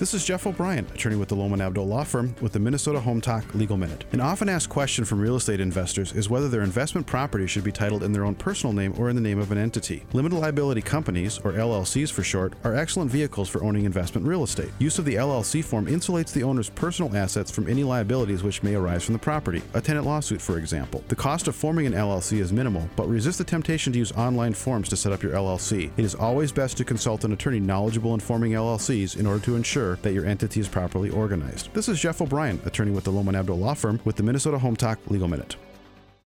This is Jeff O'Brien, attorney with the Lohman Abdo Law Firm with the Minnesota Home Talk Legal Minute. An often asked question from real estate investors is whether their investment property should be titled in their own personal name or in the name of an entity. Limited liability companies, or LLCs for short, are excellent vehicles for owning investment real estate. Use of the LLC form insulates the owner's personal assets from any liabilities which may arise from the property, a tenant lawsuit for example. The cost of forming an LLC is minimal, but resist the temptation to use online forms to set up your LLC. It is always best to consult an attorney knowledgeable in forming LLCs in order to ensure that your entity is properly organized. This is Jeff O'Brien, attorney with the Lohman Abdo Law Firm with the Minnesota Home Talk Legal Minute.